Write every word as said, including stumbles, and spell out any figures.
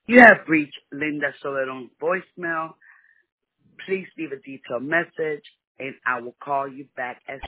You have reached Linda Soledon's voicemail. Please leave a detailed message, and I will call you back as